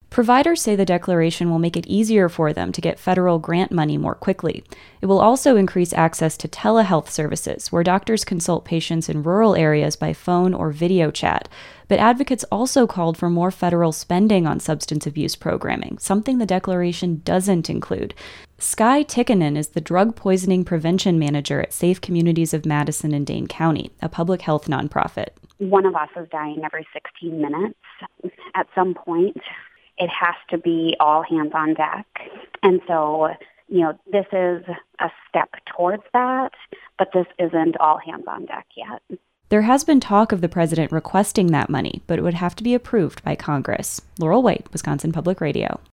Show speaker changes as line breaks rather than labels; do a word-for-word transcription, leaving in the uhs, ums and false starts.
Providers say the declaration will make it easier for them to get federal grant money more quickly. It will also increase access to telehealth services, where doctors consult patients in rural areas by phone or video chat. But advocates also called for more federal spending on substance abuse programming, something the declaration doesn't include. Skye Tikkanen is the drug poisoning prevention manager at Safe Communities of Madison and Dane County, a public health nonprofit.
One of us is dying every sixteen minutes. At some point, it has to be all hands on deck. And so, you know, this is a step towards that, but this isn't all hands on deck yet.
There has been talk of the president requesting that money, but it would have to be approved by Congress. Laurel White, Wisconsin Public Radio.